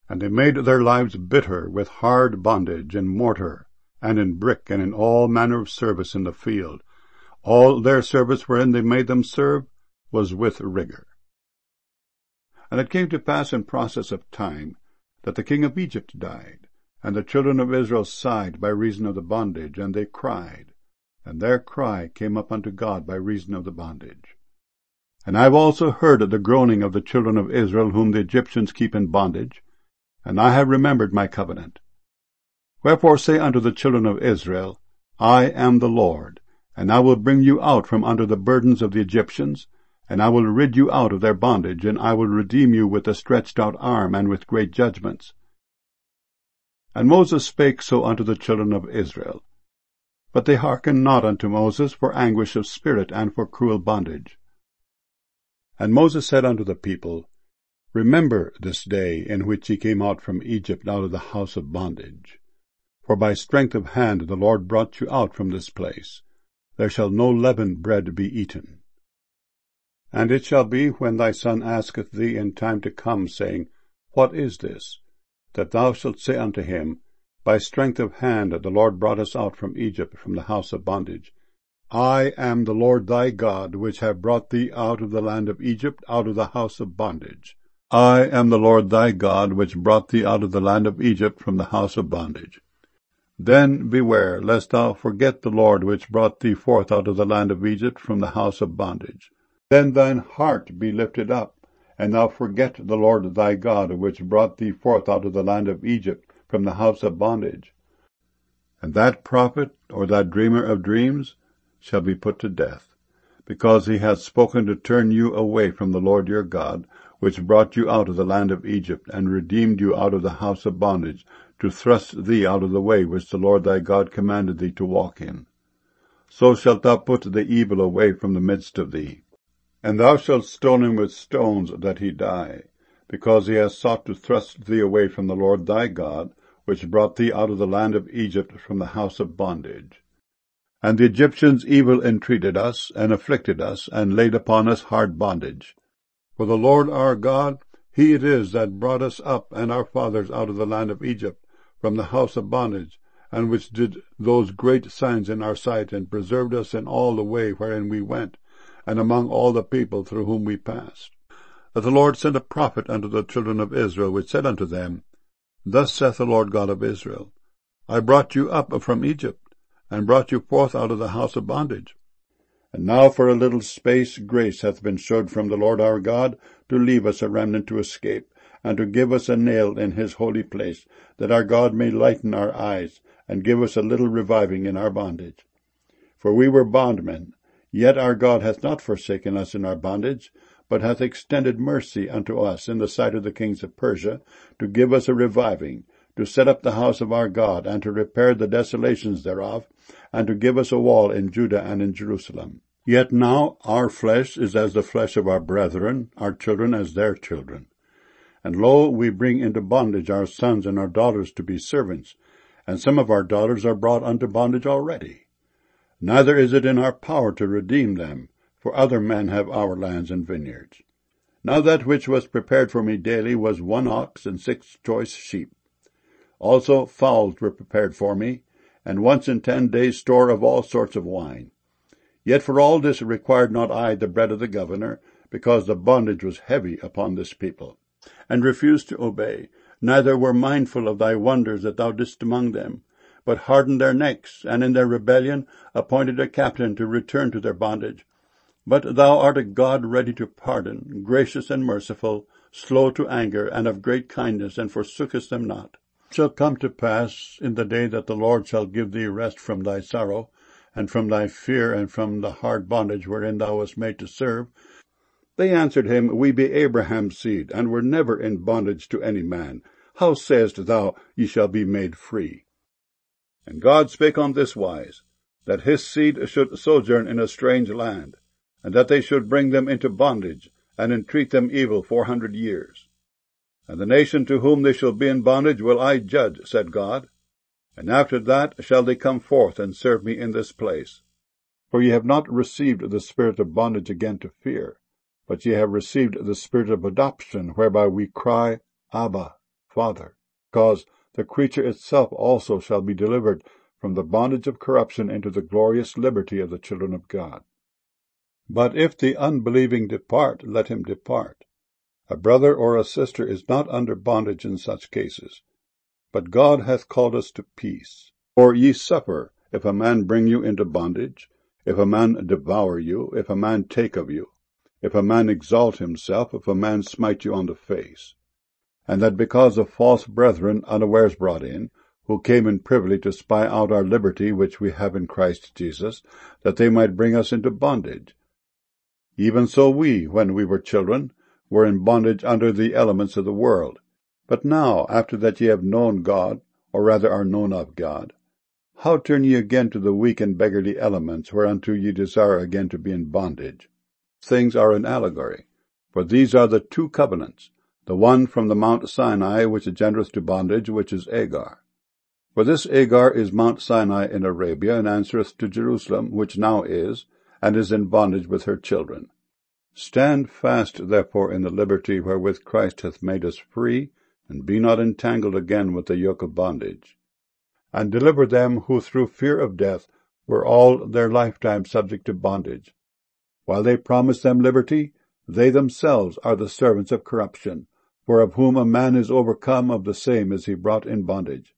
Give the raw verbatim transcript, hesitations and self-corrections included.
And they made their lives bitter with hard bondage in mortar, and in brick, and in all manner of service in the field. All their service wherein they made them serve was with rigor. And it came to pass in process of time that the king of Egypt died, and the children of Israel sighed by reason of the bondage, and they cried, and their cry came up unto God by reason of the bondage. And I have also heard the groaning of the children of Israel, whom the Egyptians keep in bondage, and I have remembered my covenant. Wherefore say unto the children of Israel, I am the Lord, and I will bring you out from under the burdens of the Egyptians, and I will rid you out of their bondage, and I will redeem you with a stretched out arm, and with great judgments. And Moses spake so unto the children of Israel. But they hearkened not unto Moses for anguish of spirit, and for cruel bondage. And Moses said unto the people, Remember this day in which ye came out from Egypt out of the house of bondage. For by strength of hand the Lord brought you out from this place. There shall no leavened bread be eaten. And it shall be, when thy son asketh thee in time to come, saying, What is this? That thou shalt say unto him, By strength of hand the Lord brought us out from Egypt, from the house of bondage. I am the Lord thy God, which have brought thee out of the land of Egypt, out of the house of bondage. I am the Lord thy God, which brought thee out of the land of Egypt, from the house of bondage. Then beware, lest thou forget the Lord, which brought thee forth out of the land of Egypt, from the house of bondage. Then thine heart be lifted up, and thou forget the Lord thy God, which brought thee forth out of the land of Egypt, from the house of bondage. And that prophet, or that dreamer of dreams, shall be put to death, because he hath spoken to turn you away from the Lord your God, which brought you out of the land of Egypt, and redeemed you out of the house of bondage, to thrust thee out of the way which the Lord thy God commanded thee to walk in. So shalt thou put the evil away from the midst of thee. And thou shalt stone him with stones, that he die, because he has sought to thrust thee away from the Lord thy God, which brought thee out of the land of Egypt, from the house of bondage. And the Egyptians evil entreated us, and afflicted us, and laid upon us hard bondage. For the Lord our God, he it is that brought us up and our fathers out of the land of Egypt, from the house of bondage, and which did those great signs in our sight, and preserved us in all the way wherein we went, and among all the people through whom we passed. That the Lord sent a prophet unto the children of Israel, which said unto them, Thus saith the Lord God of Israel, I brought you up from Egypt, and brought you forth out of the house of bondage. And now for a little space grace hath been showed from the Lord our God, to leave us a remnant to escape, and to give us a nail in his holy place, that our God may lighten our eyes, and give us a little reviving in our bondage. For we were bondmen, yet our God hath not forsaken us in our bondage, but hath extended mercy unto us in the sight of the kings of Persia, to give us a reviving, to set up the house of our God, and to repair the desolations thereof, and to give us a wall in Judah and in Jerusalem. Yet now our flesh is as the flesh of our brethren, our children as their children. And lo, we bring into bondage our sons and our daughters to be servants, and some of our daughters are brought unto bondage already. Neither is it in our power to redeem them, for other men have our lands and vineyards. Now that which was prepared for me daily was one ox and six choice sheep. Also fowls were prepared for me, and once in ten days store of all sorts of wine. Yet for all this required not I the bread of the governor, because the bondage was heavy upon this people, and refused to obey, neither were mindful of thy wonders that thou didst among them, but hardened their necks, and in their rebellion appointed a captain to return to their bondage. But thou art a God ready to pardon, gracious and merciful, slow to anger, and of great kindness, and forsookest them not. It shall come to pass in the day that the Lord shall give thee rest from thy sorrow, and from thy fear, and from the hard bondage wherein thou wast made to serve. They answered him, We be Abraham's seed, and were never in bondage to any man. How sayest thou, Ye shall be made free? And God spake on this wise, that his seed should sojourn in a strange land, and that they should bring them into bondage, and entreat them evil four hundred years. And the nation to whom they shall be in bondage will I judge, said God. And after that shall they come forth and serve me in this place. For ye have not received the spirit of bondage again to fear, but ye have received the spirit of adoption, whereby we cry, Abba, Father, because the creature itself also shall be delivered from the bondage of corruption into the glorious liberty of the children of God. But if the unbelieving depart, let him depart. A brother or a sister is not under bondage in such cases, but God hath called us to peace. For ye suffer, if a man bring you into bondage, if a man devour you, if a man take of you, if a man exalt himself, if a man smite you on the face. And that because of false brethren unawares brought in, who came in privily to spy out our liberty which we have in Christ Jesus, that they might bring us into bondage. Even so we, when we were children, were in bondage under the elements of the world. But now, after that ye have known God, or rather are known of God, how turn ye again to the weak and beggarly elements, whereunto ye desire again to be in bondage? Things are an allegory, for these are the two covenants, the one from the Mount Sinai, which engendereth to bondage, which is Agar. For this Agar is Mount Sinai in Arabia, and answereth to Jerusalem, which now is, and is in bondage with her children. Stand fast, therefore, in the liberty wherewith Christ hath made us free, and be not entangled again with the yoke of bondage. And deliver them who through fear of death were all their lifetime subject to bondage. While they promise them liberty, they themselves are the servants of corruption, for of whom a man is overcome, of the same is he brought in bondage.